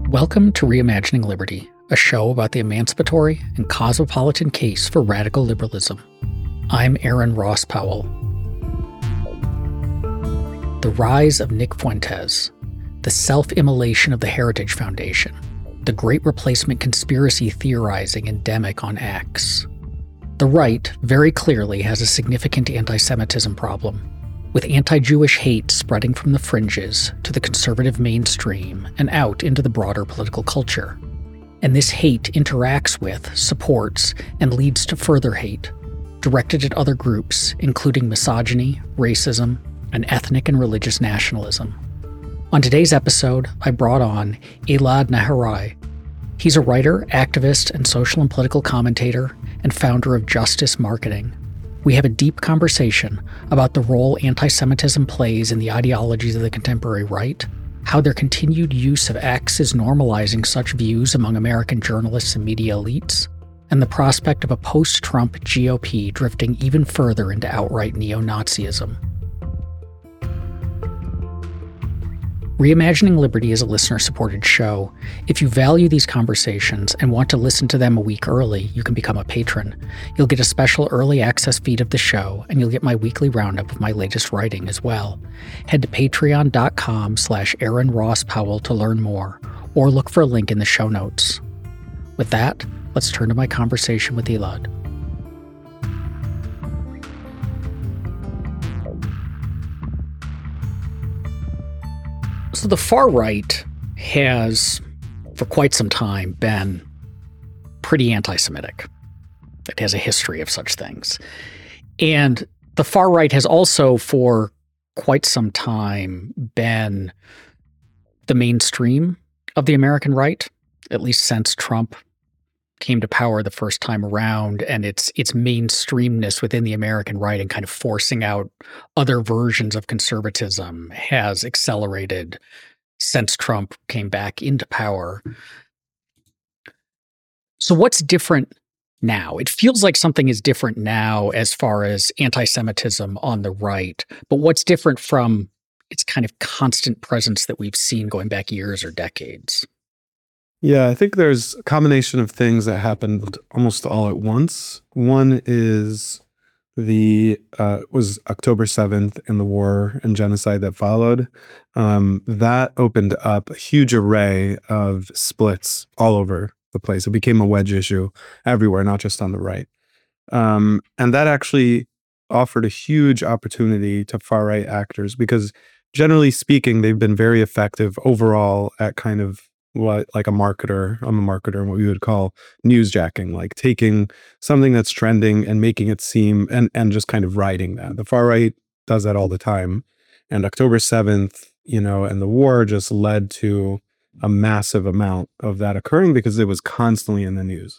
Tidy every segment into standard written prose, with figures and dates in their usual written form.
Welcome to Reimagining Liberty, a show about the emancipatory and cosmopolitan case for radical liberalism. I'm Aaron Ross Powell. The rise of Nick Fuentes, the self-immolation of the Heritage Foundation, the Great Replacement conspiracy theorizing endemic on X. The right very clearly has a significant anti-Semitism problem, with anti-Jewish hate spreading from the fringes to the conservative mainstream and out into the broader political culture. And this hate interacts with, supports, and leads to further hate, directed at other groups, including misogyny, racism, and ethnic and religious nationalism. On today's episode, I brought on Elad Nehorai. He's a writer, activist, and social and political commentator, and founder of Justice Marketing. We have a deep conversation about the role anti-Semitism plays in the ideologies of the contemporary right, how their continued use of X is normalizing such views among American journalists and media elites, and the prospect of a post-Trump GOP drifting even further into outright neo-Nazism. Reimagining Liberty is a listener-supported show. If you value these conversations and want to listen to them a week early, you can become a patron. You'll get a special early access feed of the show, and you'll get my weekly roundup of my latest writing as well. Head to patreon.com/Aaron Ross Powell to learn more, or look for a link in the show notes. With that, let's turn to my conversation with Elad. So the far right has, for quite some time, been pretty anti-Semitic. It has a history of such things. And the far right has also, for quite some time, been the mainstream of the American right, at least since Trump came to power the first time around, and its mainstreamness within the American right and kind of forcing out other versions of conservatism has accelerated since Trump came back into power. So what's different now? It feels like something is different now as far as anti-Semitism on the right, but what's different from its kind of constant presence that we've seen going back years or decades? Yeah, I think there's a combination of things that happened almost all at once. One is was October 7th and the war and genocide that followed. That opened up a huge array of splits all over the place. It became a wedge issue everywhere, not just on the right. And that actually offered a huge opportunity to far-right actors because generally speaking, they've been very effective overall at kind of what, like I'm a marketer, and what we would call newsjacking, like taking something that's trending and making it seem, and just kind of riding that. The far right does that all the time. And October 7th, and the war just led to a massive amount of that occurring because it was constantly in the news.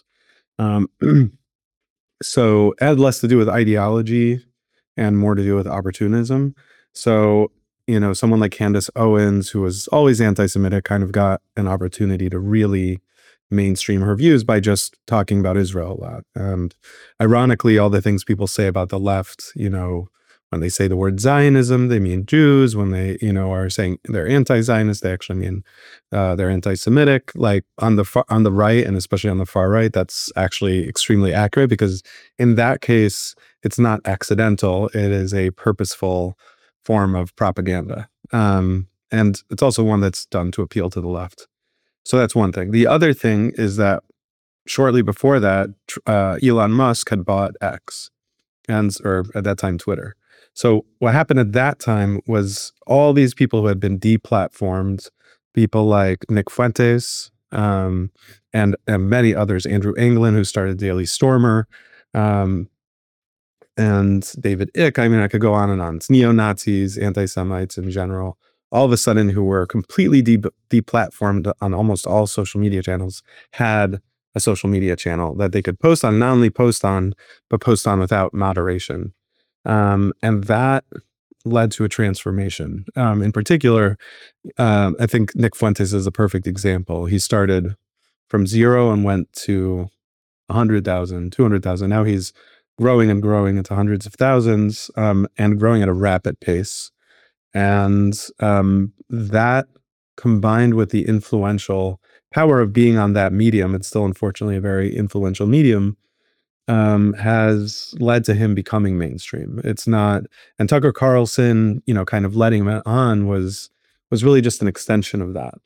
So it had less to do with ideology and more to do with opportunism. So someone like Candace Owens, who was always anti-Semitic, kind of got an opportunity to really mainstream her views by just talking about Israel a lot. And ironically, all the things people say about the left, when they say the word Zionism, they mean Jews. When they, are saying they're anti-Zionist, they actually mean they're anti-Semitic. Like on the right, and especially on the far right, that's actually extremely accurate because in that case, it's not accidental. It is a purposeful form of propaganda. And it's also one that's done to appeal to the left. So that's one thing. The other thing is that shortly before that, Elon Musk had bought X, or at that time, Twitter. So what happened at that time was all these people who had been deplatformed, people like Nick Fuentes, and many others, Andrew Anglin, who started Daily Stormer, and David Icke. I mean, I could go on and on. It's neo-Nazis, anti-Semites in general, all of a sudden who were completely deplatformed on almost all social media channels, had a social media channel that they could post on, not only post on, but post on without moderation. And that led to a transformation. In particular, I think Nick Fuentes is a perfect example. He started from zero and went to 100,000, 200,000. Now he's growing and growing into hundreds of thousands, and growing at a rapid pace. And that combined with the influential power of being on that medium, it's still unfortunately a very influential medium, has led to him becoming mainstream. It's not, and Tucker Carlson, kind of letting him on was really just an extension of that.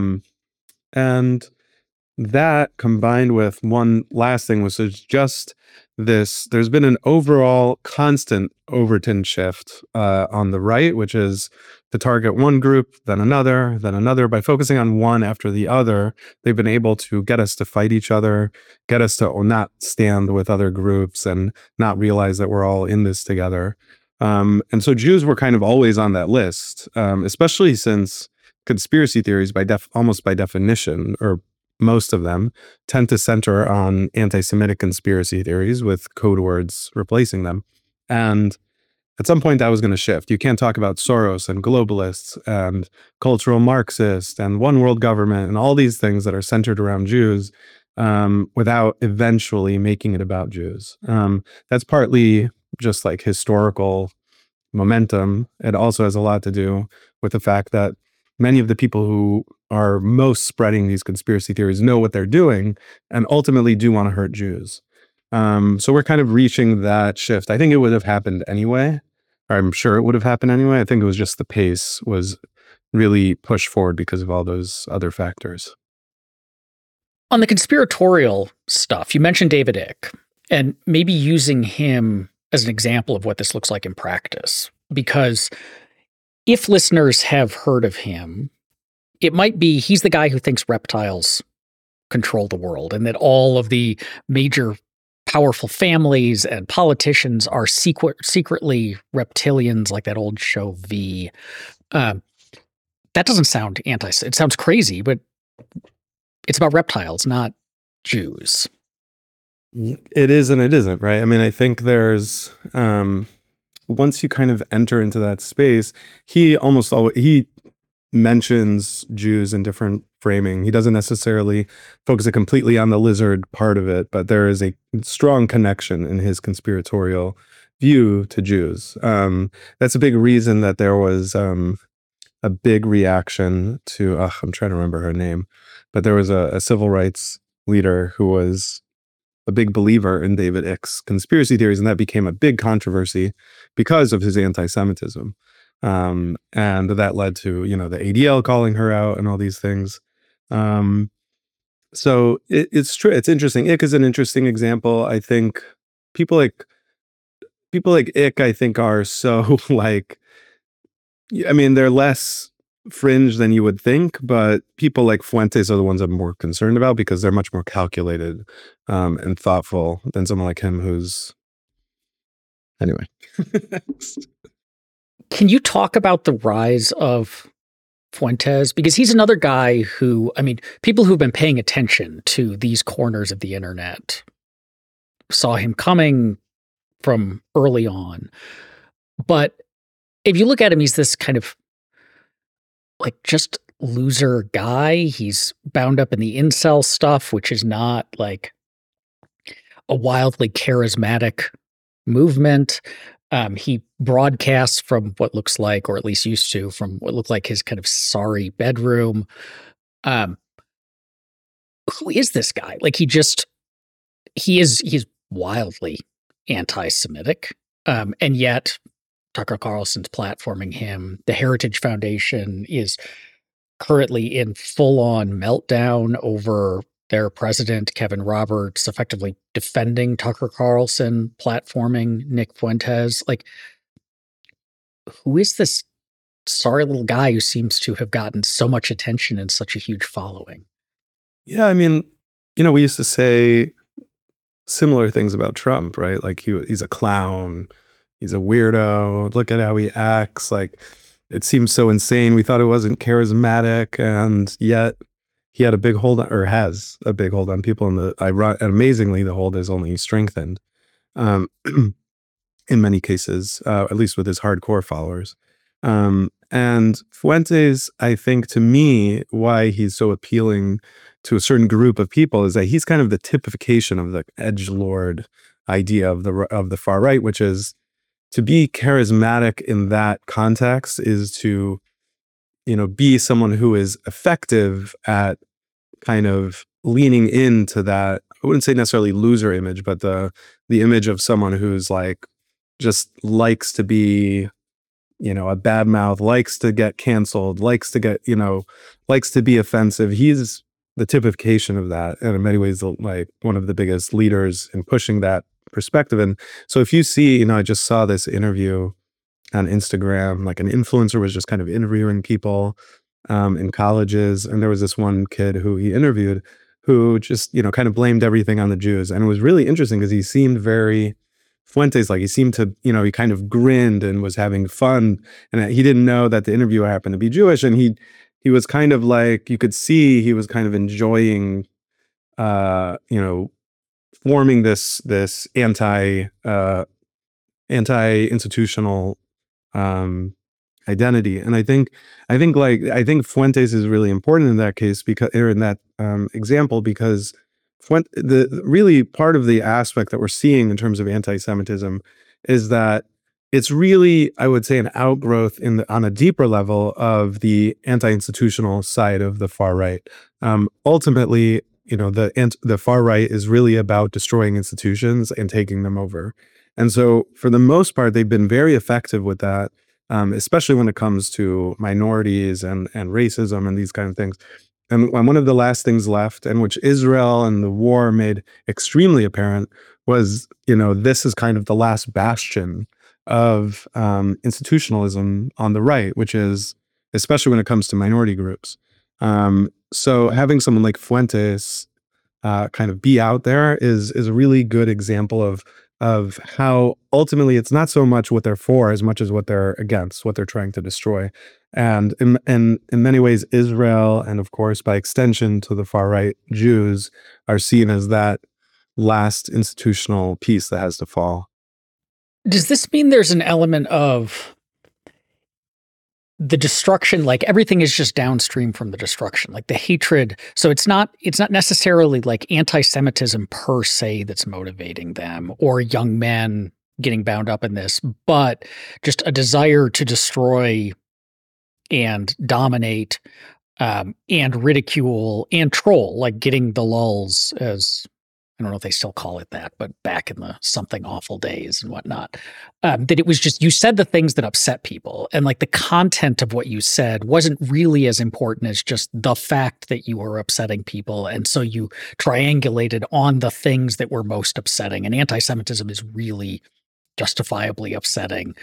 And that combined with one last thing was just this, there's been an overall constant Overton shift on the right, which is to target one group, then another. By focusing on one after the other, they've been able to get us to fight each other, get us to not stand with other groups and not realize that we're all in this together. And so Jews were kind of always on that list, especially since conspiracy theories almost by definition, or most of them, tend to center on anti-Semitic conspiracy theories with code words replacing them. And at some point that was going to shift. You can't talk about Soros and globalists and cultural Marxists and one world government and all these things that are centered around Jews without eventually making it about Jews. That's partly just like historical momentum. It also has a lot to do with the fact that many of the people who are most spreading these conspiracy theories know what they're doing and ultimately do want to hurt Jews. So we're kind of reaching that shift. I think it would have happened anyway. Or I'm sure it would have happened anyway. I think it was just the pace was really pushed forward because of all those other factors. On the conspiratorial stuff, you mentioned David Icke, and maybe using him as an example of what this looks like in practice. Because if listeners have heard of him, it might be he's the guy who thinks reptiles control the world and that all of the major powerful families and politicians are secretly reptilians, like that old show V. That doesn't sound it sounds crazy, but it's about reptiles, not Jews. It is and it isn't, right? I mean, I think there's once you kind of enter into that space, he mentions Jews in different framing. He doesn't necessarily focus it completely on the lizard part of it, but there is a strong connection in his conspiratorial view to Jews. That's a big reason that there was a big reaction to, I'm trying to remember her name, but there was a civil rights leader who was a big believer in David Icke's conspiracy theories, and that became a big controversy because of his anti-Semitism. And that led to, the ADL calling her out and all these things. So it's true. It's interesting. Icke is an interesting example. I think people like Icke, I think, are so they're less fringe than you would think, but people like Fuentes are the ones I'm more concerned about because they're much more calculated and thoughtful than someone like him who's anyway. Can you talk about the rise of Fuentes? Because he's another guy who, people who've been paying attention to these corners of the internet saw him coming from early on. But if you look at him, he's this kind of just loser guy. He's bound up in the incel stuff, which is not like a wildly charismatic movement. He broadcasts from what looks like, or at least used to, from what looked like his kind of sorry bedroom. Who is this guy? He's wildly anti-Semitic. And yet Tucker Carlson's platforming him. The Heritage Foundation is currently in full-on meltdown over their president, Kevin Roberts, effectively defending Tucker Carlson, platforming Nick Fuentes. Who is this sorry little guy who seems to have gotten so much attention and such a huge following? Yeah, we used to say similar things about Trump, right? He's a clown. He's a weirdo. Look at how he acts. It seems so insane. We thought it wasn't charismatic, and yet he had a big hold on, or has a big hold on people. And amazingly, the hold has only strengthened in many cases, at least with his hardcore followers. And Fuentes, I think, to me, why he's so appealing to a certain group of people is that he's kind of the typification of the edgelord idea of the far right, which is to be charismatic in that context is to, be someone who is effective at kind of leaning into that, I wouldn't say necessarily loser image, but the image of someone who's like just likes to be, a bad mouth, likes to get canceled, likes to get, likes to be offensive. He's the typification of that, and in many ways, like one of the biggest leaders in pushing that perspective. And so if you see, I just saw this interview on Instagram, like an influencer was just kind of interviewing people in colleges. And there was this one kid who he interviewed who just, kind of blamed everything on the Jews. And it was really interesting because he seemed very Fuentes, like he seemed to, he kind of grinned and was having fun. And he didn't know that the interviewer happened to be Jewish. And he was kind of like, you could see he was kind of enjoying, forming this anti-institutional identity. And I think Fuentes is really important in that case, because, or in that example, because the really part of the aspect that we're seeing in terms of anti-Semitism is that it's really, I would say, an outgrowth on a deeper level of the anti-institutional side of the far right. Ultimately, the far right is really about destroying institutions and taking them over. And so for the most part, they've been very effective with that, especially when it comes to minorities and racism and these kind of things. And one of the last things left, and which Israel and the war made extremely apparent, was, this is kind of the last bastion of institutionalism on the right, which is, especially when it comes to minority groups. So having someone like Fuentes kind of be out there is a really good example of how ultimately it's not so much what they're for as much as what they're against, what they're trying to destroy. And in many ways, Israel, and of course, by extension to the far right, Jews, are seen as that last institutional piece that has to fall. Does this mean there's an element of the destruction, like everything is just downstream from the destruction, like the hatred? So it's not necessarily like anti-Semitism per se that's motivating them, or young men getting bound up in this, but just a desire to destroy and dominate, and ridicule and troll, like getting the lulz, as I don't know if they still call it that, but back in the something awful days and whatnot, that it was just, you said the things that upset people, and like the content of what you said wasn't really as important as just the fact that you were upsetting people. And so you triangulated on the things that were most upsetting, and anti-Semitism is really justifiably upsetting.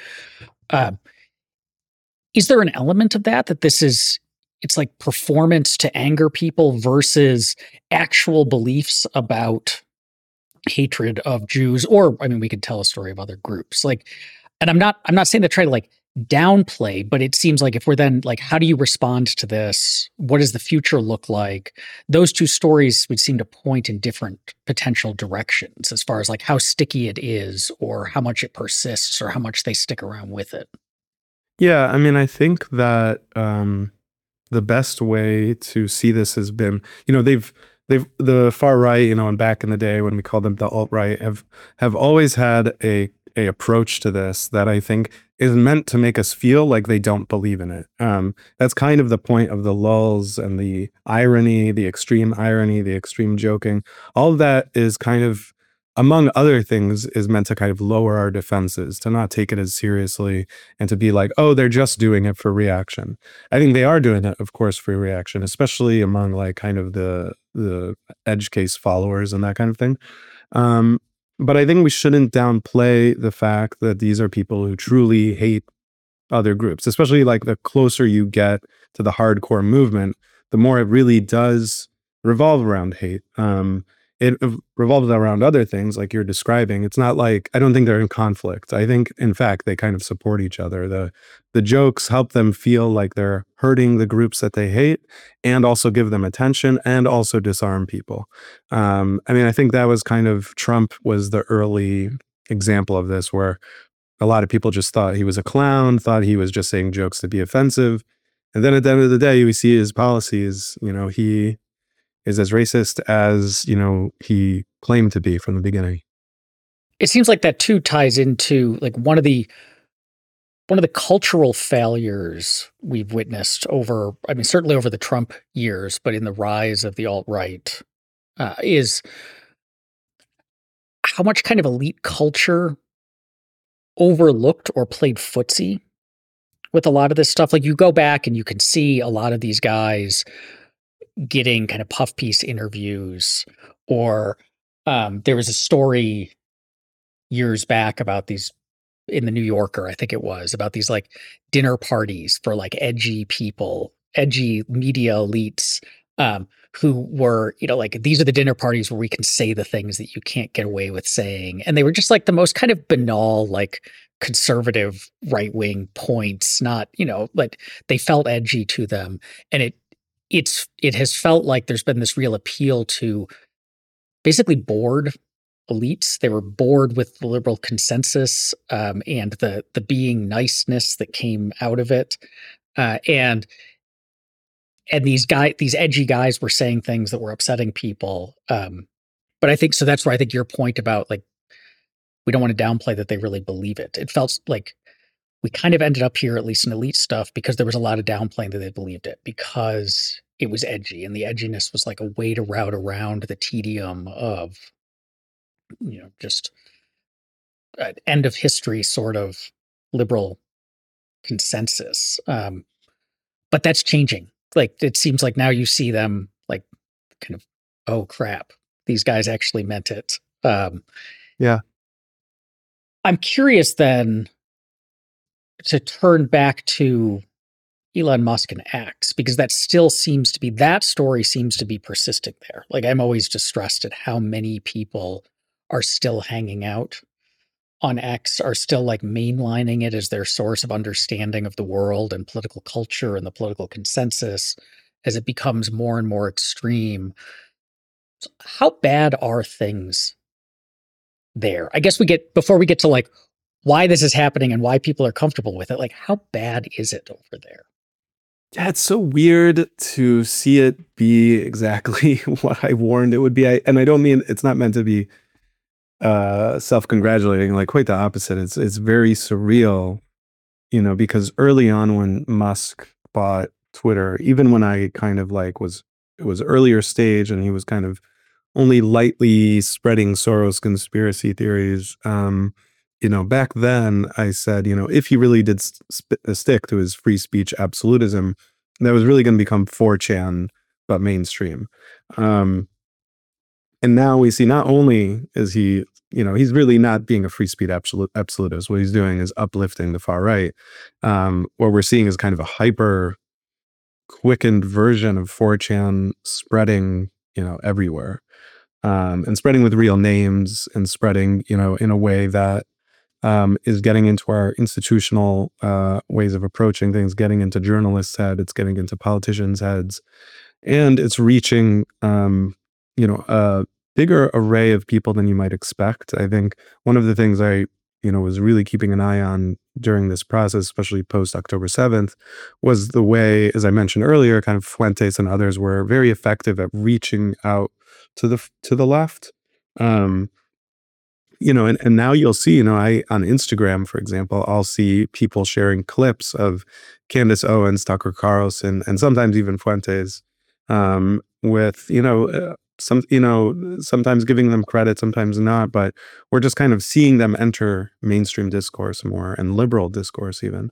Is there an element of that it's like performance to anger people versus actual beliefs about hatred of Jews? Or, I mean, we could tell a story of other groups. Like, and I'm not saying to try to like downplay, but it seems like if we're then like, how do you respond to this? What does the future look like? Those two stories would seem to point in different potential directions as far as like how sticky it is, or how much it persists, or how much they stick around with it. Yeah, I mean, I think that the best way to see this has been, they've the far right, and back in the day when we called them the alt-right, have always had a approach to this that I think is meant to make us feel like they don't believe in it. That's kind of the point of the lulz and the irony, the extreme joking. All of that is kind of, among other things, is meant to kind of lower our defenses, to not take it as seriously, and to be like, oh, they're just doing it for reaction. I think they are doing it, of course, for reaction, especially among like kind of the edge case followers and that kind of thing. But I think we shouldn't downplay the fact that these are people who truly hate other groups, especially like the closer you get to the hardcore movement, the more it really does revolve around hate. It revolves around other things like you're describing. It's not like, I don't think they're in conflict. I think, in fact, they kind of support each other. The jokes help them feel like they're hurting the groups that they hate, and also give them attention, and also disarm people. I mean, I think that was kind of, Trump was the early example of this, where a lot of people just thought he was a clown, thought he was just saying jokes to be offensive. And then at the end of the day, we see his policies, he is as racist as, he claimed to be from the beginning. It seems like that too ties into like one of the one of the cultural failures we've witnessed over, I mean, certainly over the Trump years, but in the rise of the alt-right, is how much kind of elite culture overlooked or played footsie with a lot of this stuff. Like, you go back and you can see a lot of these guys getting kind of puff piece interviews, or there was a story years back about these in the New Yorker, I think it was, about these like dinner parties for like edgy people, edgy media elites, who were, like, these are the dinner parties where we can say the things that you can't get away with saying. And they were just like the most kind of banal, like conservative right wing points, not, but they felt edgy to them. And it has felt like there's been this real appeal to basically bored elites. They were bored with the liberal consensus, and the being niceness that came out of it, and these edgy guys were saying things that were upsetting people. But I think so. That's where I think your point about, like, we don't want to downplay that they really believe it. It felt like we kind of ended up here, at least in elite stuff, because there was a lot of downplaying that they believed it because it was edgy, and the edginess was like a way to route around the tedium of, just end of history sort of liberal consensus. But that's changing. Like, it seems like now you see them like kind of, oh crap, these guys actually meant it. Yeah. I'm curious then to turn back to Elon Musk and X, because that story seems to be persisting there. Like, I'm always distressed at how many people are still hanging out on X, are still like mainlining it as their source of understanding of the world and political culture and the political consensus as it becomes more and more extreme. So how bad are things there? I guess before we get to like why this is happening and why people are comfortable with it, like, how bad is it over there? Yeah, it's so weird to see it be exactly what I warned it would be. And I don't mean, it's not meant to be self-congratulating, like quite the opposite. It's very surreal, because early on when Musk bought Twitter, even when I kind of like it was earlier stage and he was kind of only lightly spreading Soros conspiracy theories. Back then I said, if he really did stick to his free speech absolutism, that was really going to become 4chan, but mainstream. And now we see not only is he, he's really not being a free speech absolutist. What he's doing is uplifting the far right. What we're seeing is kind of a hyper quickened version of 4chan spreading, everywhere. And spreading with real names and spreading, in a way that is getting into our institutional ways of approaching things, getting into journalists' heads, it's getting into politicians' heads, and it's reaching, a bigger array of people than you might expect. I think one of the things I, was really keeping an eye on during this process, especially post October 7th, was the way, as I mentioned earlier, kind of Fuentes and others were very effective at reaching out to the left. And now you'll see, I on Instagram, for example, I'll see people sharing clips of Candace Owens, Tucker Carlson, and sometimes even Fuentes, with, sometimes giving them credit, sometimes not, but we're just kind of seeing them enter mainstream discourse more, and liberal discourse even.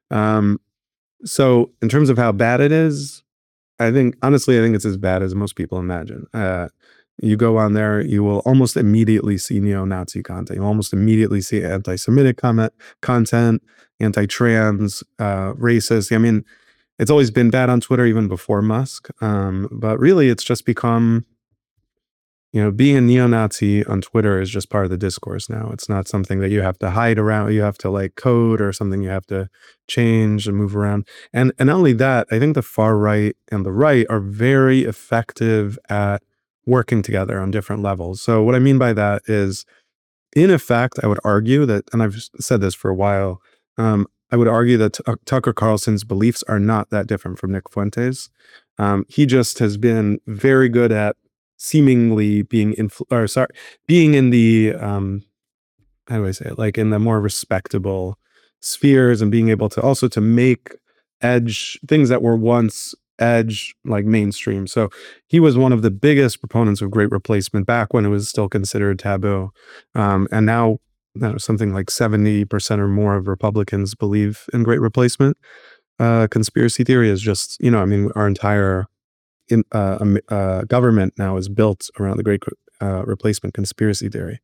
So in terms of how bad it is, honestly, I think it's as bad as most people imagine. You go on there, you will almost immediately see neo-Nazi content. You'll almost immediately see anti-Semitic content, anti-trans, racist. I mean, it's always been bad on Twitter even before Musk. But really, it's just become, being a neo-Nazi on Twitter is just part of the discourse now. It's not something that you have to hide around. You have to like code, or something you have to change and move around. And not only that, I think the far right and the right are very effective at working together on different levels. So what I mean by that is, in effect, I would argue that, and I've said this for a while, I would argue that Tucker Carlson's beliefs are not that different from Nick Fuentes. He just has been very good at seemingly being in the, how do I say it? Like in the more respectable spheres and being able to also to make edge things that were once edge like mainstream. So he was one of the biggest proponents of Great Replacement back when it was still considered taboo. And now something like 70% or more of Republicans believe in Great Replacement. Conspiracy theory is just, our entire government now is built around the Great Replacement conspiracy theory.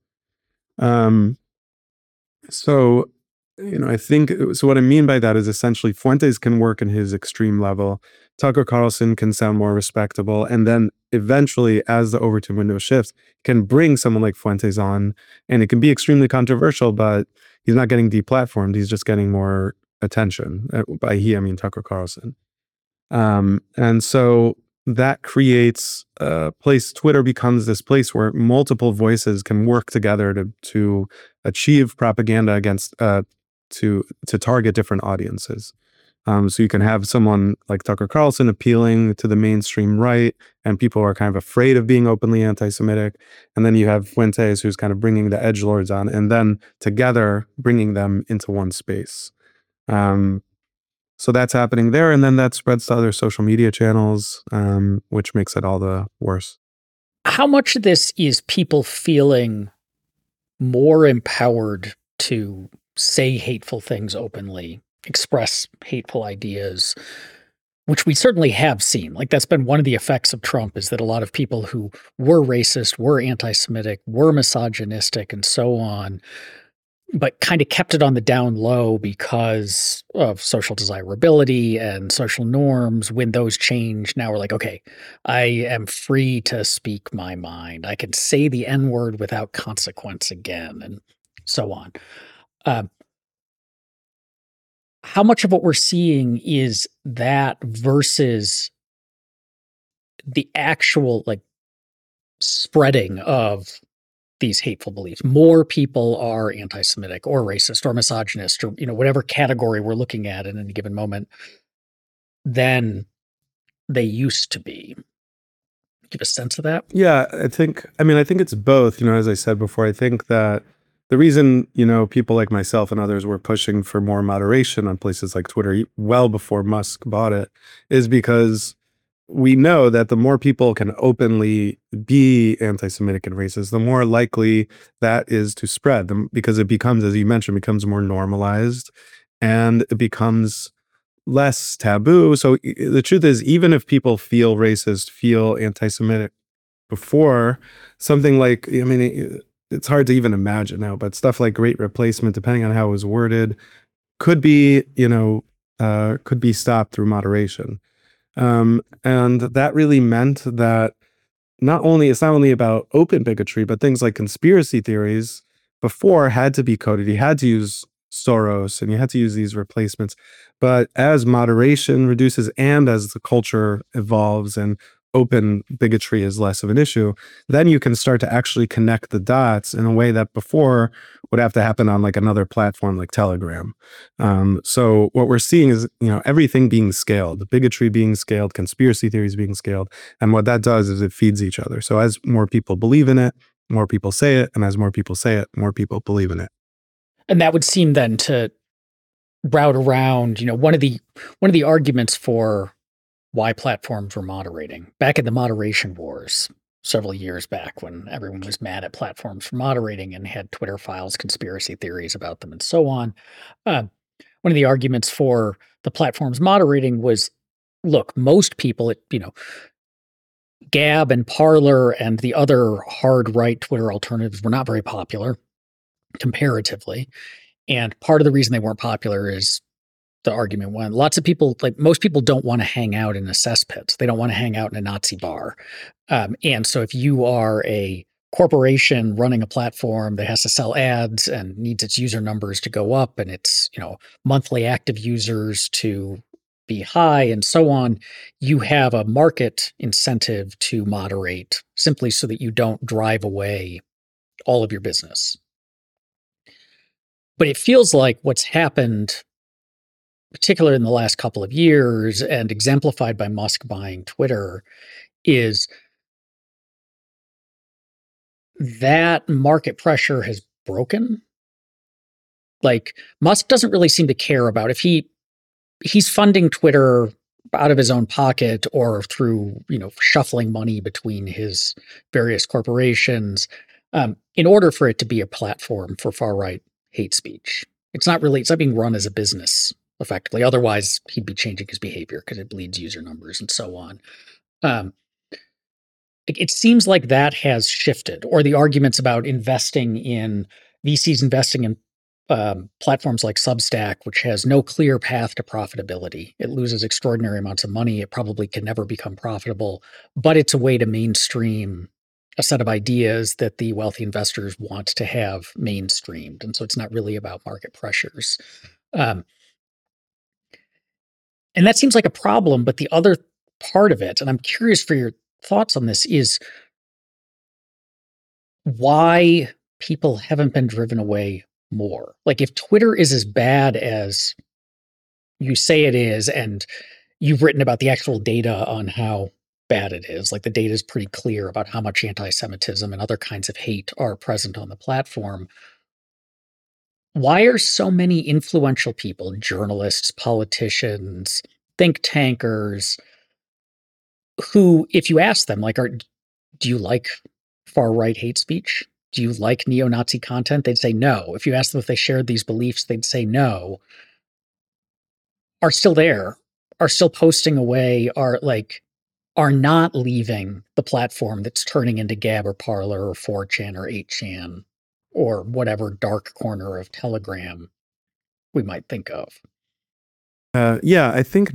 So, I think so. What I mean by that is essentially Fuentes can work in his extreme level. Tucker Carlson can sound more respectable. And then eventually, as the Overton window shifts, can bring someone like Fuentes on, and it can be extremely controversial, but he's not getting deplatformed. He's just getting more attention. By he, I mean Tucker Carlson. And so that creates a place. Twitter becomes this place where multiple voices can work together to achieve propaganda against to target different audiences. So you can have someone like Tucker Carlson appealing to the mainstream right, and people are kind of afraid of being openly anti-Semitic. And then you have Fuentes, who's kind of bringing the edgelords on, and then together bringing them into one space. So that's happening there. And then that spreads to other social media channels, which makes it all the worse. How much of this is people feeling more empowered to say hateful things openly, express hateful ideas, which we certainly have seen? Like, that's been one of the effects of Trump, is that a lot of people who were racist, were anti-Semitic, were misogynistic, and so on, but kind of kept it on the down low because of social desirability and social norms. When those change, now we're like, okay, I am free to speak my mind. I can say the N-word without consequence again, and so on. How much of what we're seeing is that versus the actual spreading of these hateful beliefs? More people are anti-Semitic or racist or misogynist, or whatever category we're looking at in any given moment, than they used to be. Give a sense of that? Yeah, I think it's both. As I said before, I think that the reason, people like myself and others were pushing for more moderation on places like Twitter well before Musk bought it is because we know that the more people can openly be anti-Semitic and racist, the more likely that is to spread them, because it becomes, as you mentioned, becomes more normalized and it becomes less taboo. So the truth is, even if people feel racist, feel anti-Semitic before, something like, it's hard to even imagine now, but stuff like Great Replacement, depending on how it was worded, could be, could be stopped through moderation. And that really meant that it's not only about open bigotry, but things like conspiracy theories before had to be coded. You had to use Soros and you had to use these replacements. But as moderation reduces and as the culture evolves and open bigotry is less of an issue, then you can start to actually connect the dots in a way that before would have to happen on like another platform like Telegram. So what we're seeing is, everything being scaled, bigotry being scaled, conspiracy theories being scaled. And what that does is it feeds each other. So as more people believe in it, more people say it. And as more people say it, more people believe in it. And that would seem then to route around, one of the arguments for why platforms were moderating back in the moderation wars several years back, when everyone was mad at platforms for moderating and had Twitter files conspiracy theories about them and so on. One of the arguments for the platforms moderating was, look, most people, Gab and Parler and the other hard right Twitter alternatives were not very popular comparatively. And part of the reason they weren't popular is, the argument went, lots of people, like most people, don't want to hang out in a cesspit. They don't want to hang out in a Nazi bar. And so if you are a corporation running a platform that has to sell ads and needs its user numbers to go up, and its, monthly active users to be high and so on, you have a market incentive to moderate, simply so that you don't drive away all of your business. But it feels like what's happened, particularly in the last couple of years and exemplified by Musk buying Twitter, is that market pressure has broken. Like, Musk doesn't really seem to care about if he's funding Twitter out of his own pocket or through, shuffling money between his various corporations, in order for it to be a platform for far-right hate speech. It's not being run as a business effectively. Otherwise, he'd be changing his behavior because it bleeds user numbers and so on. It seems like that has shifted, or the arguments about VCs investing in platforms like Substack, which has no clear path to profitability. It loses extraordinary amounts of money. It probably can never become profitable, but it's a way to mainstream a set of ideas that the wealthy investors want to have mainstreamed. And so it's not really about market pressures. And that seems like a problem, but the other part of it, and I'm curious for your thoughts on this, is why people haven't been driven away more. Like, if Twitter is as bad as you say it is, and you've written about the actual data on how bad it is, like the data is pretty clear about how much anti-Semitism and other kinds of hate are present on the platform, why are so many influential people, journalists, politicians, think tankers, who, if you ask them, like, do you like far-right hate speech? Do you like neo-Nazi content? They'd say no. If you ask them if they shared these beliefs, they'd say no. Are still there, are still posting away, are not leaving the platform that's turning into Gab or Parler or 4chan or 8chan or whatever dark corner of Telegram we might think of. Yeah, I think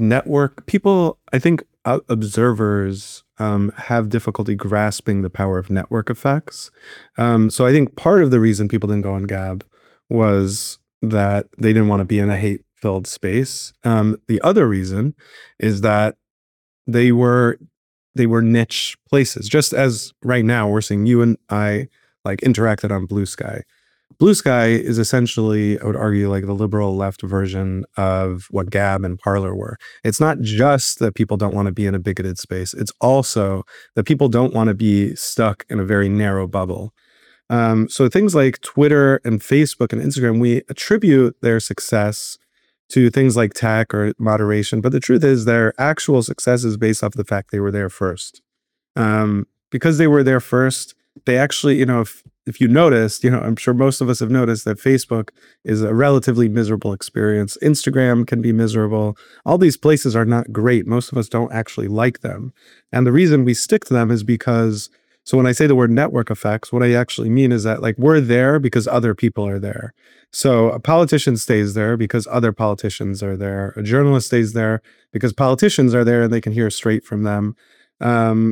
observers have difficulty grasping the power of network effects. So I think part of the reason people didn't go on Gab was that they didn't want to be in a hate-filled space. The other reason is that they were niche places. Just as right now we're seeing you and I interacted on Blue Sky. Blue Sky is essentially, I would argue, like the liberal left version of what Gab and Parler were. It's not just that people don't want to be in a bigoted space. It's also that people don't want to be stuck in a very narrow bubble. So things like Twitter and Facebook and Instagram, we attribute their success to things like tech or moderation. But the truth is their actual success is based off the fact they were there first. Because they were there first, they actually, if you noticed, I'm sure most of us have noticed that Facebook is a relatively miserable experience. Instagram can be miserable. All these places are not great. Most of us don't actually like them. And the reason we stick to them is because, so when I say the word network effects, what I actually mean is that we're there because other people are there. So a politician stays there because other politicians are there. A journalist stays there because politicians are there and they can hear straight from them. And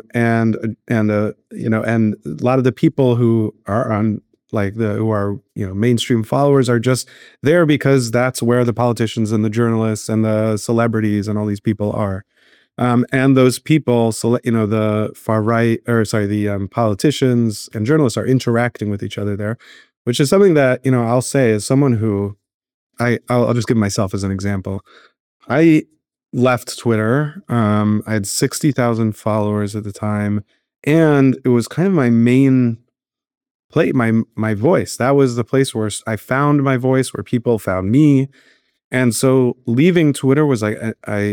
a lot of the people who are on mainstream followers are just there because that's where the politicians and the journalists and the celebrities and all these people are. And those people, the far right, the politicians and journalists are interacting with each other there, which is something that, I'll say as someone who I'll just give myself as an example. I left Twitter. I had 60,000 followers at the time, and it was kind of my main play, my voice. That was the place where I found my voice, where people found me. And so leaving Twitter was I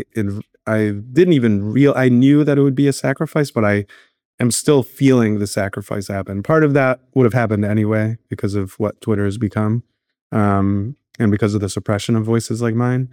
didn't even I knew that it would be a sacrifice, but I am still feeling the sacrifice happen. Part of that would have happened anyway because of what Twitter has become, and because of the suppression of voices like mine.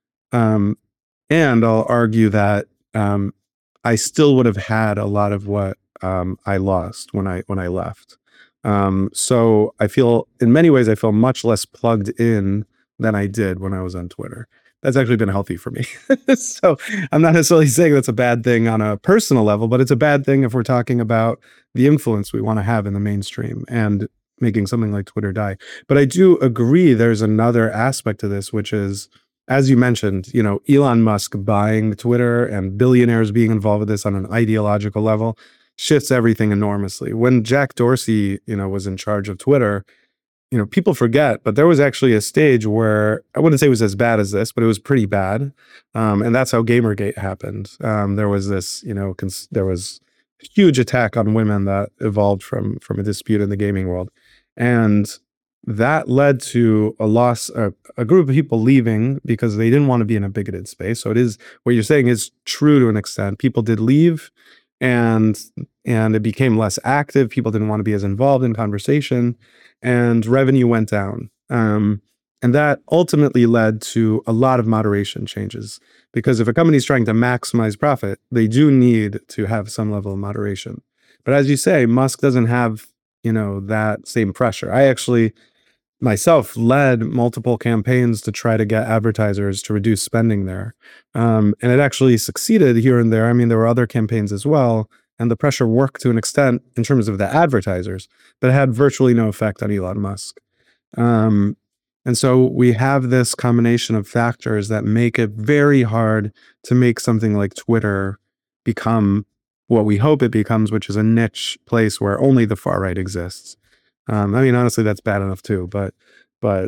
And I'll argue that I still would have had a lot of what I lost when I left. So I feel, in many ways, I feel much less plugged in than I did when I was on Twitter. That's actually been healthy for me. So I'm not necessarily saying that's a bad thing on a personal level, but it's a bad thing if we're talking about the influence we want to have in the mainstream and making something like Twitter die. But I do agree there's another aspect to this, which is, as you mentioned, Elon Musk buying Twitter and billionaires being involved with this on an ideological level shifts everything enormously. When Jack Dorsey, was in charge of Twitter, people forget, but there was actually a stage where, I wouldn't say it was as bad as this, but it was pretty bad. And that's how Gamergate happened. There was this, there was a huge attack on women that evolved from a dispute in the gaming world. And that led to a group of people leaving because they didn't want to be in a bigoted space. So it is, what you're saying is true to an extent. People did leave, and it became less active. People didn't want to be as involved in conversation, and revenue went down. And that ultimately led to a lot of moderation changes, because if a company is trying to maximize profit, they do need to have some level of moderation. But as you say, Musk doesn't have, that same pressure. I actually myself led multiple campaigns to try to get advertisers to reduce spending there. And it actually succeeded here and there. I mean, there were other campaigns as well, and the pressure worked to an extent in terms of the advertisers, but it had virtually no effect on Elon Musk. And so we have this combination of factors that make it very hard to make something like Twitter become what we hope it becomes, which is a niche place where only the far right exists. I mean, honestly, that's bad enough too. But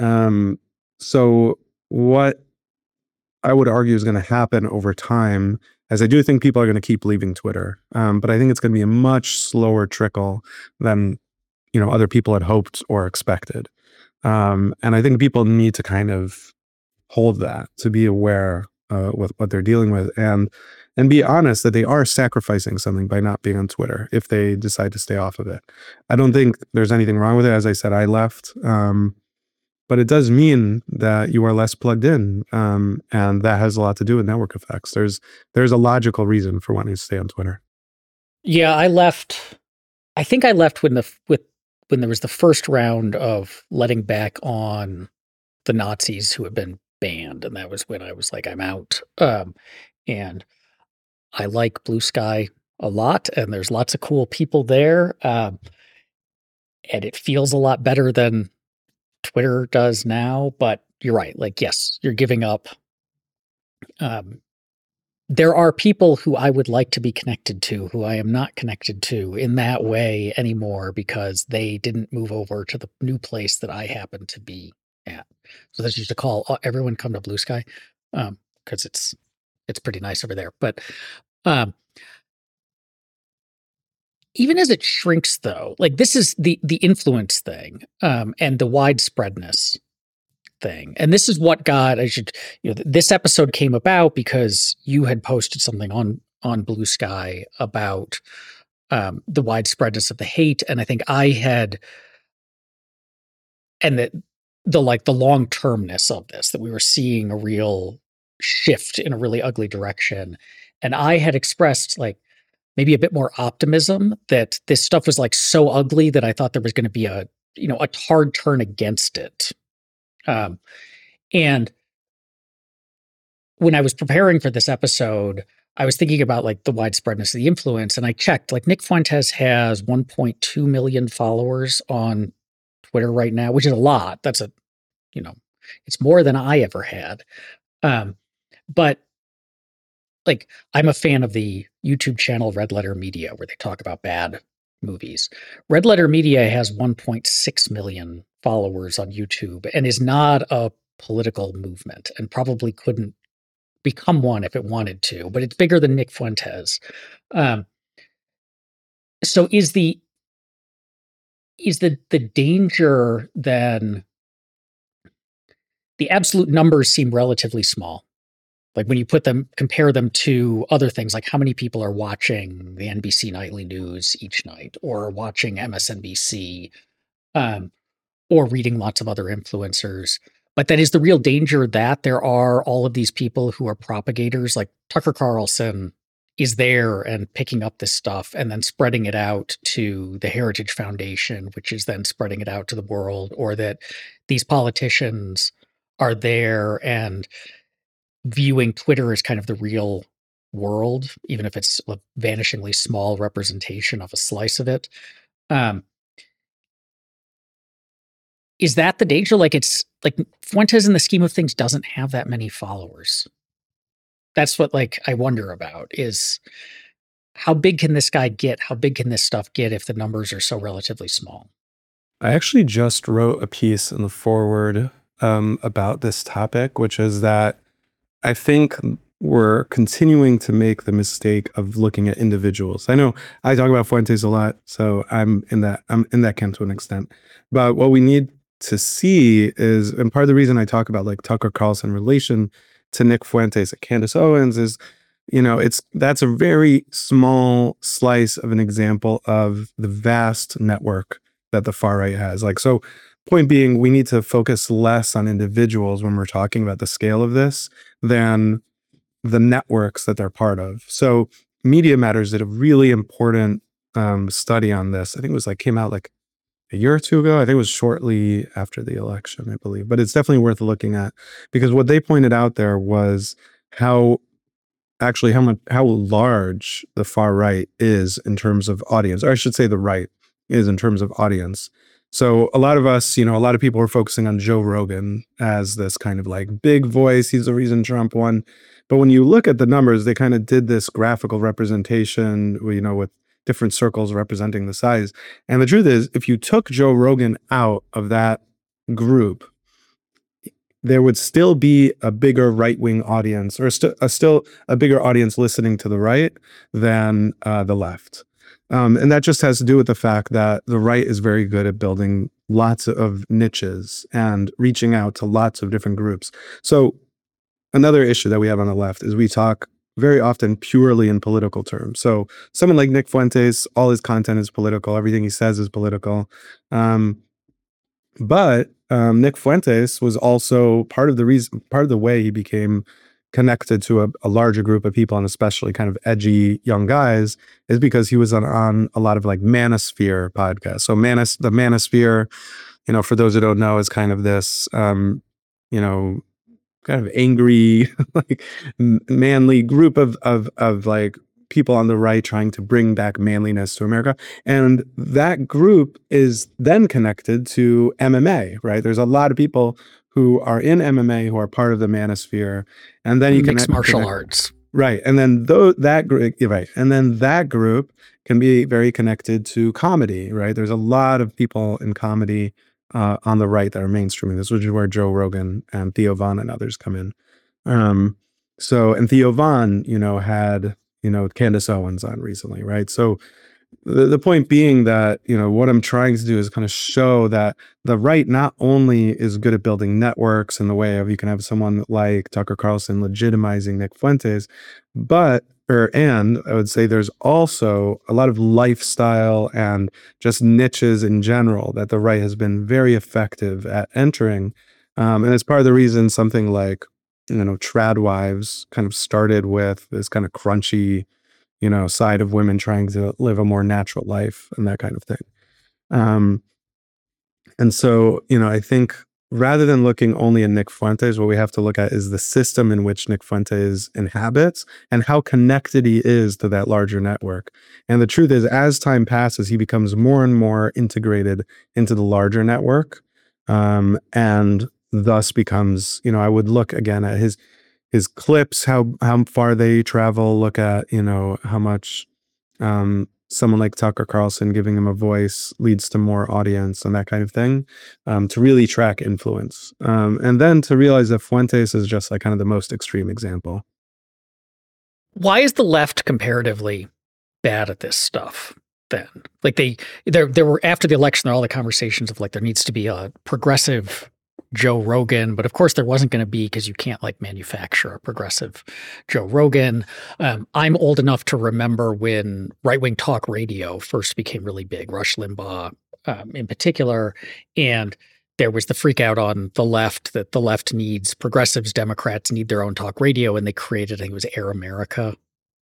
so what I would argue is going to happen over time, as I do think people are going to keep leaving Twitter, but I think it's going to be a much slower trickle than other people had hoped or expected. And I think people need to kind of hold that, to be aware with what they're dealing with, and be honest that they are sacrificing something by not being on Twitter if they decide to stay off of it. I don't think there's anything wrong with it. As I said, I left. But it does mean that you are less plugged in. And that has a lot to do with network effects. There's a logical reason for wanting to stay on Twitter. Yeah, I left. I think I left when there was the first round of letting back on the Nazis who had been banned. And that was when I was like, I'm out. And I like Blue Sky a lot, and there's lots of cool people there. And it feels a lot better than Twitter does now, but you're right. Like, yes, you're giving up. There are people who I would like to be connected to, who I am not connected to in that way anymore because they didn't move over to the new place that I happen to be at. So that's just to call everyone come to Blue Sky, because it's pretty nice over there. But even as it shrinks, though, like this is the influence thing, and the widespreadness thing. And this is what this episode came about because you had posted something on Blue Sky about the widespreadness of the hate. And I think I had, and the long-termness of this, that we were seeing a real shift in a really ugly direction. And I had expressed like maybe a bit more optimism that this stuff was like so ugly that I thought there was going to be a hard turn against it. And when I was preparing for this episode, I was thinking about like the widespreadness of the influence, and I checked, like Nick Fuentes has 1.2 million followers on Twitter right now, which is a lot. That's it's more than I ever had. But like, I'm a fan of the YouTube channel Red Letter Media, where they talk about bad movies. Red Letter Media has 1.6 million followers on YouTube and is not a political movement, and probably couldn't become one if it wanted to, but it's bigger than Nick Fuentes. So is the danger then, the absolute numbers seem relatively small. Like when you compare them to other things, like how many people are watching the NBC nightly news each night, or watching MSNBC, or reading lots of other influencers. But that is the real danger, that there are all of these people who are propagators, like Tucker Carlson is there and picking up this stuff and then spreading it out to the Heritage Foundation, which is then spreading it out to the world, or that these politicians are there and viewing Twitter as kind of the real world, even if it's a vanishingly small representation of a slice of it. Is that the danger? Like, it's like Fuentes in the scheme of things doesn't have that many followers. That's what I wonder about, is how big can this guy get? How big can this stuff get if the numbers are so relatively small? I actually just wrote a piece in the foreword about this topic, which is that I think we're continuing to make the mistake of looking at individuals. I know I talk about Fuentes a lot, so I'm in that camp to an extent. But what we need to see is, and part of the reason I talk about like Tucker Carlson relation to Nick Fuentes and Candace Owens is, that's a very small slice of an example of the vast network that the far right has. Like, so point being, we need to focus less on individuals when we're talking about the scale of this than the networks that they're part of. So Media Matters did a really important study on this. I think it was came out like a year or two ago. I think it was shortly after the election, I believe, but it's definitely worth looking at, because what they pointed out there was how large the far right is in terms of audience, or I should say the right is in terms of audience. So a lot of us, a lot of people are focusing on Joe Rogan as this kind of like big voice. He's the reason Trump won. But when you look at the numbers, they kind of did this graphical representation, with different circles representing the size. And the truth is, if you took Joe Rogan out of that group, there would still be a bigger right-wing audience, or still a bigger audience listening to the right than the left. And that just has to do with the fact that the right is very good at building lots of niches and reaching out to lots of different groups. So another issue that we have on the left is we talk very often purely in political terms. So someone like Nick Fuentes, all his content is political. Everything he says is political. But Nick Fuentes was also part of the way he became connected to a larger group of people, and especially kind of edgy young guys, is because he was on a lot of like Manosphere podcasts. So the Manosphere, for those who don't know, is kind of this, kind of angry, like manly group of like people on the right trying to bring back manliness to America. And that group is then connected to MMA, right? There's a lot of people who are in MMA who are part of the Manosphere. And then you can mixed martial arts. Right. And then that group, right. And then that group can be very connected to comedy, right? There's a lot of people in comedy on the right that are mainstreaming this, which is where Joe Rogan and Theo Von and others come in. And Theo Von, had, Candace Owens on recently, right? So the point being that, what I'm trying to do is kind of show that the right not only is good at building networks in the way of you can have someone like Tucker Carlson legitimizing Nick Fuentes, and I would say there's also a lot of lifestyle and just niches in general that the right has been very effective at entering. And it's part of the reason something like, Tradwives kind of started with this kind of crunchy, side of women trying to live a more natural life and that kind of thing. And so, I think rather than looking only at Nick Fuentes, what we have to look at is the system in which Nick Fuentes inhabits and how connected he is to that larger network. And the truth is, as time passes, he becomes more and more integrated into the larger network, and thus becomes, I would look again at his clips, how far they travel, look at, how much someone like Tucker Carlson giving him a voice leads to more audience and that kind of thing, to really track influence. And then to realize that Fuentes is just like kind of the most extreme example. Why is the left comparatively bad at this stuff then? Like there were, after the election, there were all the conversations of like, there needs to be a progressive Joe Rogan, but of course there wasn't going to be, because you can't like manufacture a progressive Joe Rogan. I'm old enough to remember when right-wing talk radio first became really big, Rush Limbaugh in particular, and there was the freak out on the left that the left needs, progressives, Democrats need their own talk radio, and they created, I think it was Air America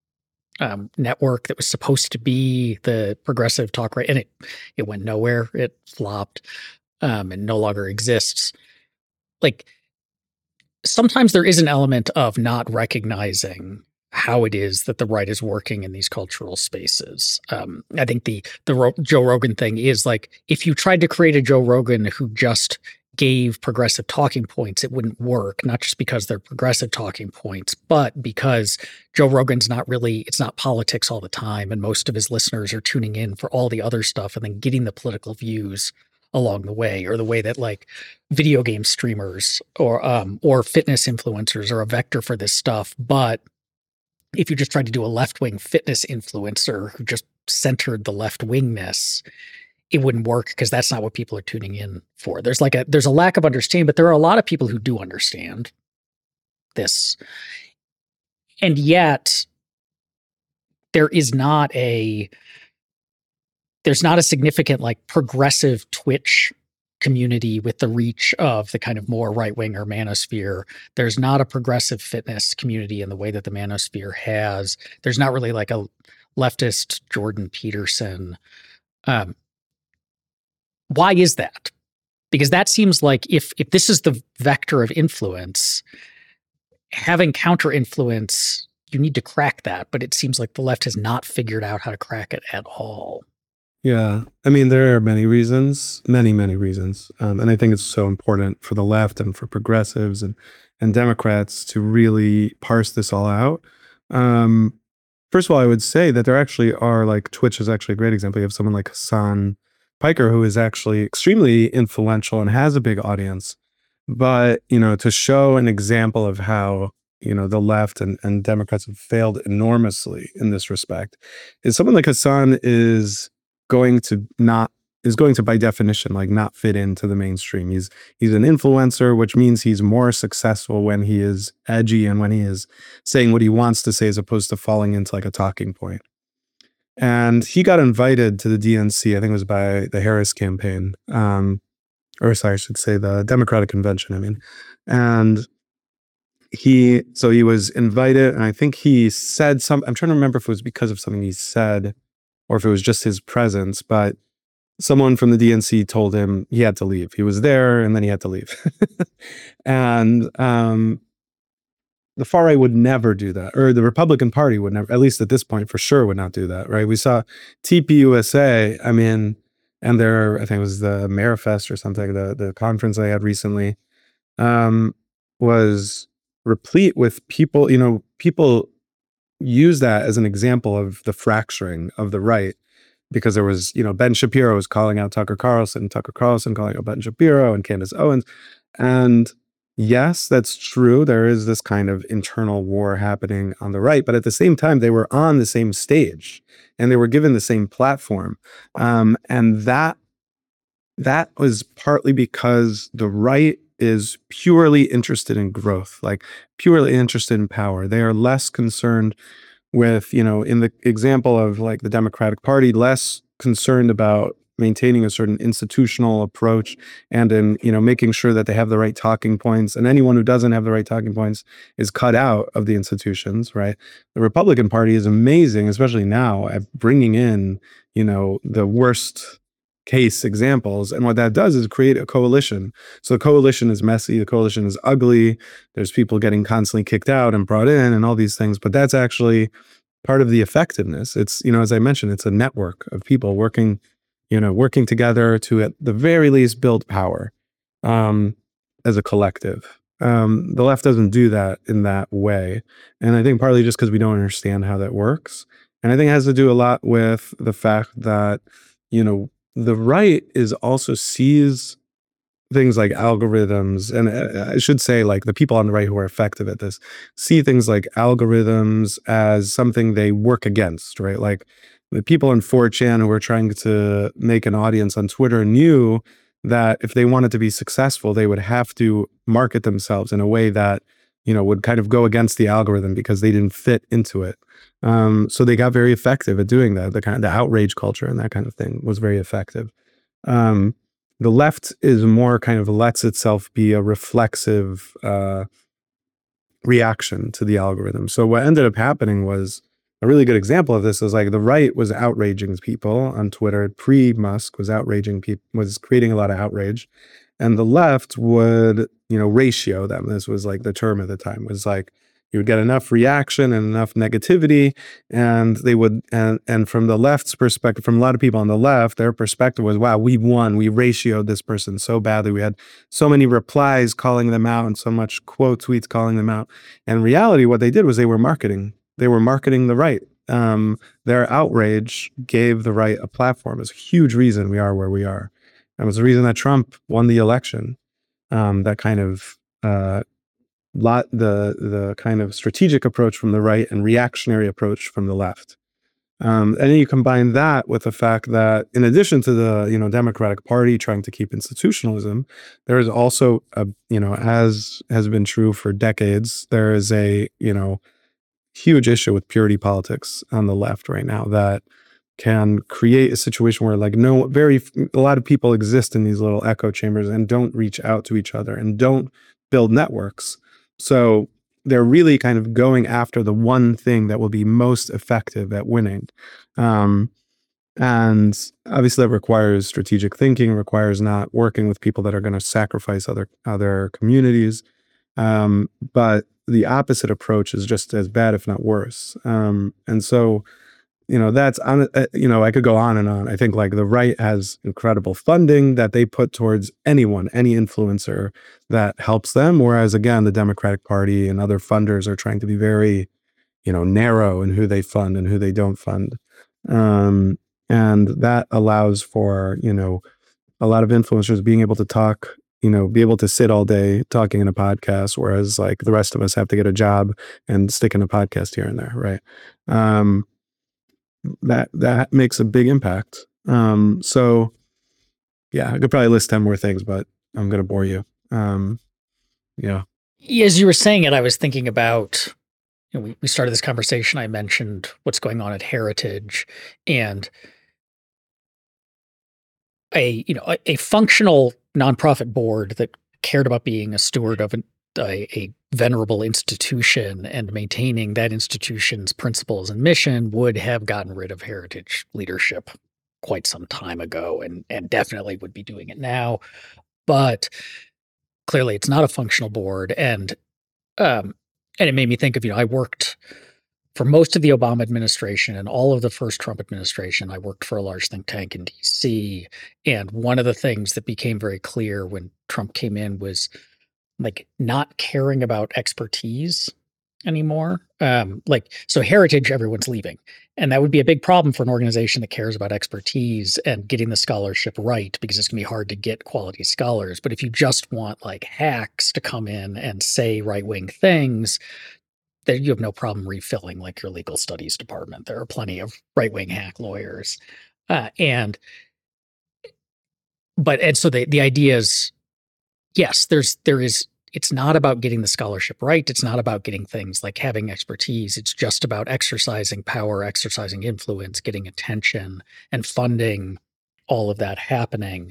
network that was supposed to be the progressive talk radio, and it went nowhere. It flopped and no longer exists. Like, sometimes there is an element of not recognizing how it is that the right is working in these cultural spaces. I think the Joe Rogan thing is like, if you tried to create a Joe Rogan who just gave progressive talking points, it wouldn't work, not just because they're progressive talking points, but because Joe Rogan's it's not politics all the time, and most of his listeners are tuning in for all the other stuff and then getting the political views along the way, or the way that like video game streamers or fitness influencers are a vector for this stuff. But if you just tried to do a left-wing fitness influencer who just centered the left-wingness, it wouldn't work because that's not what people are tuning in for. There's a lack of understanding, but there are a lot of people who do understand this. And yet there's not a significant like progressive Twitch community with the reach of the kind of more right-winger manosphere. There's not a progressive fitness community in the way that the manosphere has. There's not really like a leftist Jordan Peterson. Why is that? Because that seems like if this is the vector of influence, having counter influence, you need to crack that. But it seems like the left has not figured out how to crack it at all. Yeah. I mean, there are many reasons, many reasons. And I think it's so important for the left and for progressives and Democrats to really parse this all out. First of all, I would say that there actually are, like, Twitch is actually a great example. You have someone like Hassan Piker, who is actually extremely influential and has a big audience. But, to show an example of how, the left and Democrats have failed enormously in this respect is someone like Hassan is going to by definition like not fit into the mainstream. He's an influencer, which means he's more successful when he is edgy and when he is saying what he wants to say as opposed to falling into like a talking point. And he got invited to the DNC, I think it was by the Harris campaign, or sorry, I should say the Democratic Convention, I mean. And he was invited, and I think he said I'm trying to remember if it was because of something he said or if it was just his presence, but someone from the DNC told him he had to leave. He was there and then he had to leave. And the far right would never do that, or the Republican Party would never, at least at this point, for sure would not do that, right? We saw TPUSA, I mean, and I think it was the Marifest or something, the conference they had recently, was replete with people, people use that as an example of the fracturing of the right, because there was, Ben Shapiro was calling out Tucker Carlson calling out Ben Shapiro and Candace Owens. And yes, that's true. There is this kind of internal war happening on the right, but at the same time, they were on the same stage and they were given the same platform. And that was partly because the right is purely interested in growth, like purely interested in power. They are less concerned with, in the example of like the Democratic Party, less concerned about maintaining a certain institutional approach and in, making sure that they have the right talking points. And anyone who doesn't have the right talking points is cut out of the institutions, right? The Republican Party is amazing, especially now, at bringing in, the worst case examples. And what that does is create a coalition. So the coalition is messy. The coalition is ugly. There's people getting constantly kicked out and brought in and all these things. But that's actually part of the effectiveness. It's, as I mentioned, it's a network of people working together to, at the very least, build power as a collective. The left doesn't do that in that way. And I think partly just because we don't understand how that works. And I think it has to do a lot with the fact that, the right is also sees things like algorithms, and I should say, like, the people on the right who are effective at this see things like algorithms as something they work against, right? Like the people in 4chan who were trying to make an audience on Twitter knew that if they wanted to be successful, they would have to market themselves in a way that, would kind of go against the algorithm because they didn't fit into it. So they got very effective at doing that. The outrage culture and that kind of thing was very effective. The left is more kind of lets itself be a reflexive reaction to the algorithm. So what ended up happening was, a really good example of this is like the right was outraging people on Twitter pre-Musk, was creating a lot of outrage. And the left would, ratio them. This was like the term at the time, was like, you would get enough reaction and enough negativity, and they would, and from the left's perspective, from a lot of people on the left, their perspective was, wow, we won. We ratioed this person so badly. We had so many replies calling them out and so much quote tweets calling them out. And in reality, what they did was they were marketing the right. Their outrage gave the right a platform. It's a huge reason we are where we are. And it was the reason that Trump won the election. That kind of the kind of strategic approach from the right and reactionary approach from the left. And then you combine that with the fact that, in addition to the Democratic Party trying to keep institutionalism, there is also as has been true for decades, there is a huge issue with purity politics on the left right now that can create a situation where, like, a lot of people exist in these little echo chambers and don't reach out to each other and don't build networks. So they're really kind of going after the one thing that will be most effective at winning. Um, and obviously that requires strategic thinking, requires not working with people that are going to sacrifice other communities. But the opposite approach is just as bad, if not worse. And so that's on. I could go on and on. I think, like, the right has incredible funding that they put towards any influencer that helps them. Whereas, again, the Democratic Party and other funders are trying to be very, narrow in who they fund and who they don't fund. And that allows for, a lot of influencers being able to talk, be able to sit all day talking in a podcast, whereas, like, the rest of us have to get a job and stick in a podcast here and there. Right. That makes a big impact. So yeah, I could probably list 10 more things, but I'm going to bore you. Yeah. As you were saying it, I was thinking about, we started this conversation. I mentioned what's going on at Heritage, and a functional nonprofit board that cared about being a steward of a venerable institution and maintaining that institution's principles and mission would have gotten rid of Heritage leadership quite some time ago, and definitely would be doing it now. But clearly it's not a functional board. And it made me think of, I worked for most of the Obama administration and all of the first Trump administration. I worked for a large think tank in DC. And one of the things that became very clear when Trump came in was, like, not caring about expertise anymore. So Heritage, everyone's leaving. And that would be a big problem for an organization that cares about expertise and getting the scholarship right, because it's going to be hard to get quality scholars. But if you just want, like, hacks to come in and say right-wing things, then you have no problem refilling, like, your legal studies department. There are plenty of right-wing hack lawyers. And so the idea is, yes, it's not about getting the scholarship right. It's not about getting things like having expertise. It's just about exercising power, exercising influence, getting attention, and funding all of that happening.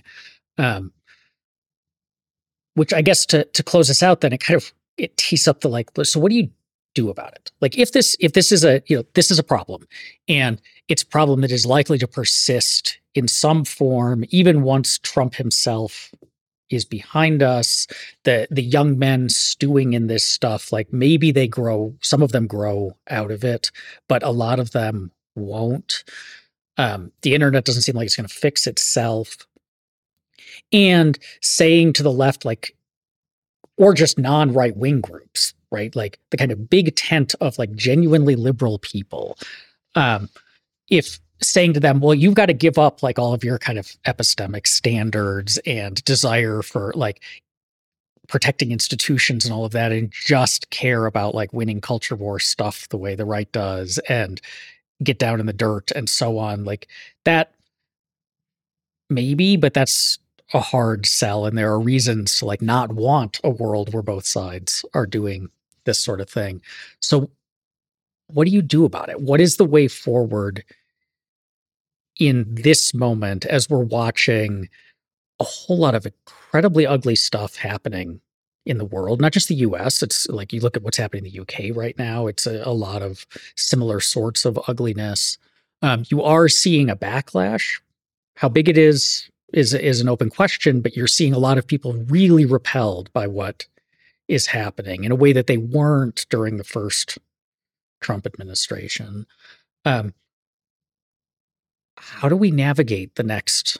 Which, I guess, to close us out, then it tees up so what do you do about it? Like, if this is this is a problem, and it's a problem that is likely to persist in some form, even once Trump himself is behind us, the young men stewing in this stuff, like, maybe some of them grow out of it, but a lot of them won't. The internet doesn't seem like it's going to fix itself. And saying to the left, like, or just non-right wing groups, right? Like, the kind of big tent of, like, genuinely liberal people, if saying to them, well, you've got to give up, like, all of your kind of epistemic standards and desire for, like, protecting institutions and all of that, and just care about, like, winning culture war stuff the way the right does, and get down in the dirt and so on, like, that maybe, but that's a hard sell. And there are reasons to, like, not want a world where both sides are doing this sort of thing. So what do you do about it? What is the way forward in this moment, as we're watching a whole lot of incredibly ugly stuff happening in the world, not just the US? It's like, you look at what's happening in the UK right now, it's a lot of similar sorts of ugliness. You are seeing a backlash. How big it is an open question, but you're seeing a lot of people really repelled by what is happening in a way that they weren't during the first Trump administration. How do we navigate the next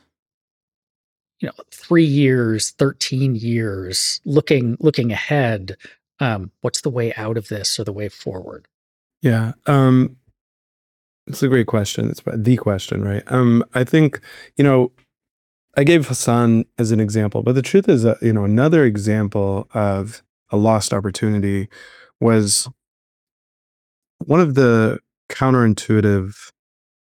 3 years, 13 years, looking ahead? What's the way out of this, or the way forward? Yeah. It's a great question. It's the question, right? I think, I gave Hasan as an example, but the truth is that, another example of a lost opportunity was one of the counterintuitive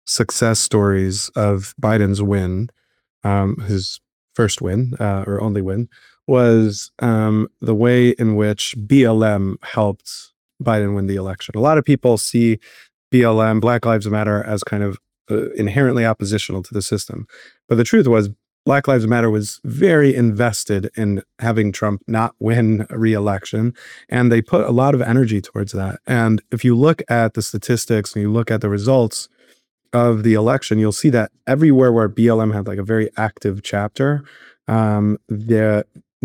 success stories of Biden's win, his first win or only win, was the way in which BLM helped Biden win the election. A lot of people see BLM, Black Lives Matter, as kind of inherently oppositional to the system. But the truth was, Black Lives Matter was very invested in having Trump not win a re-election, and they put a lot of energy towards that. And if you look at the statistics and you look at the results of the election, you'll see that everywhere where BLM had like a very active chapter, the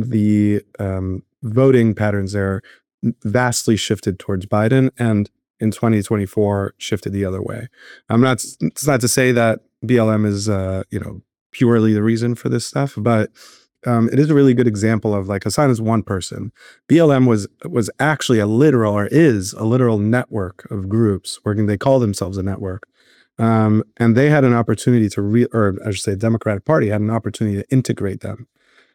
voting patterns there vastly shifted towards Biden, and in 2024 shifted the other way. It's not to say that BLM is purely the reason for this stuff, but it is a really good example of, like, Hasan is one person. BLM was actually is a literal network of groups working. They call themselves a network. And they had an opportunity the Democratic Party had an opportunity to integrate them.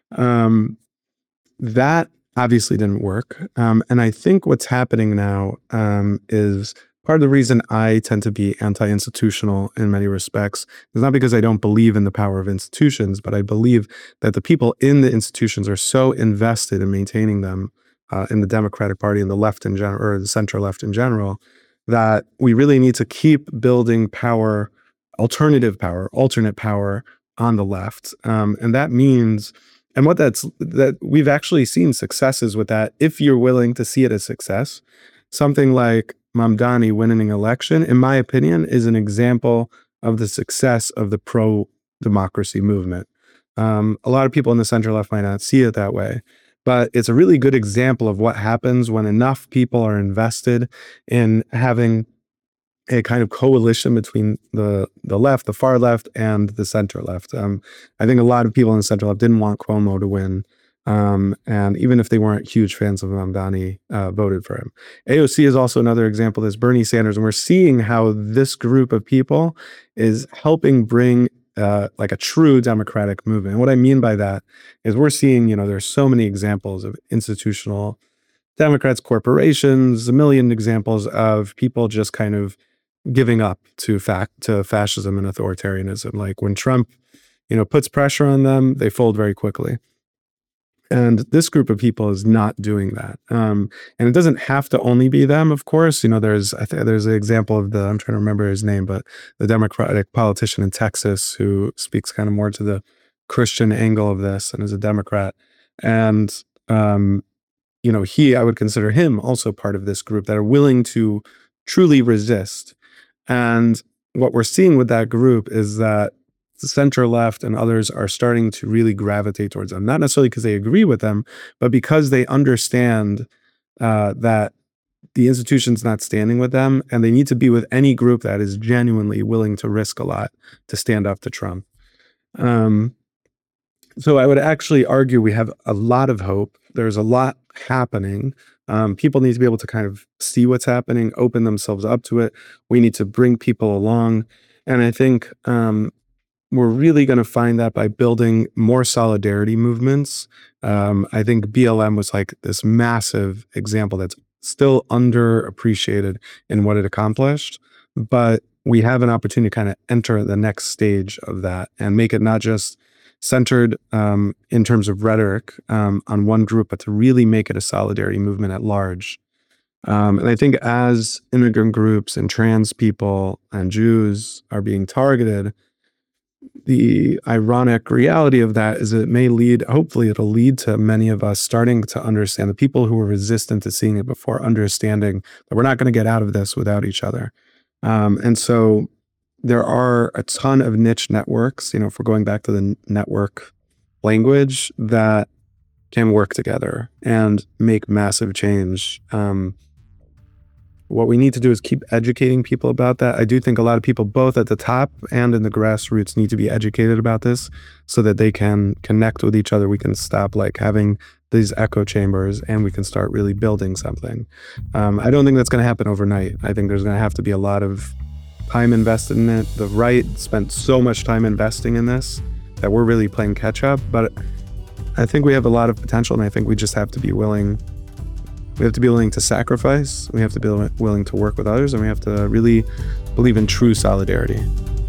That obviously didn't work. And I think what's happening now is part of the reason I tend to be anti-institutional in many respects is not because I don't believe in the power of institutions, but I believe that the people in the institutions are so invested in maintaining them in the Democratic Party and the left in general, or the center left in general, that we really need to keep building power, alternate power on the left. And that means, and that we've actually seen successes with that, if you're willing to see it as success. Something like Mamdani winning an election, in my opinion, is an example of the success of the pro-democracy movement. A lot of people in the center left might not see it that way, but it's a really good example of what happens when enough people are invested in having a kind of coalition between the left, the far left, and the center left. I think a lot of people in the center left didn't want Cuomo to win. And even if they weren't huge fans of Mamdani, voted for him. AOC is also another example of this, Bernie Sanders. And we're seeing how this group of people is helping bring like a true democratic movement. And what I mean by that is we're seeing, there's so many examples of institutional Democrats, corporations, a million examples of people just kind of giving up to fascism and authoritarianism. Like when Trump, puts pressure on them, they fold very quickly. And this group of people is not doing that. And it doesn't have to only be them, of course. There's an example of I'm trying to remember his name, but the Democratic politician in Texas who speaks kind of more to the Christian angle of this and is a Democrat. And, I would consider him also part of this group that are willing to truly resist. And what we're seeing with that group is that the center left and others are starting to really gravitate towards them, not necessarily because they agree with them, but because they understand that the institution's not standing with them, and they need to be with any group that is genuinely willing to risk a lot to stand up to Trump. So I would actually argue we have a lot of hope. There's a lot happening. People need to be able to kind of see what's happening, open themselves up to it. We need to bring people along. And I think we're really going to find that by building more solidarity movements. I think BLM was like this massive example that's still underappreciated in what it accomplished, but we have an opportunity to kind of enter the next stage of that and make it not just centered in terms of rhetoric on one group, but to really make it a solidarity movement at large. And I think as immigrant groups and trans people and Jews are being targeted, the ironic reality of that is it may lead, hopefully it'll lead to many of us starting to understand, the people who were resistant to seeing it before, understanding that we're not going to get out of this without each other. And so there are a ton of niche networks, if we're going back to the network language, that can work together and make massive change. What we need to do is keep educating people about that. I do think a lot of people, both at the top and in the grassroots, need to be educated about this so that they can connect with each other. We can stop having these echo chambers and we can start really building something. I don't think that's going to happen overnight. I think there's going to have to be a lot of time invested in it. The right spent so much time investing in this that we're really playing catch up. But I think we have a lot of potential, and I think we just have to be willing. We have to be willing to sacrifice. We have to be willing to work with others, and we have to really believe in true solidarity.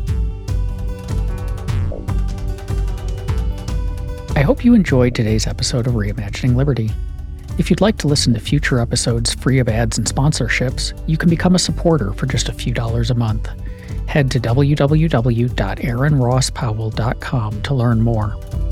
I hope you enjoyed today's episode of Reimagining Liberty. If you'd like to listen to future episodes free of ads and sponsorships, you can become a supporter for just a few dollars a month. Head to www.aaronrosspowell.com to learn more.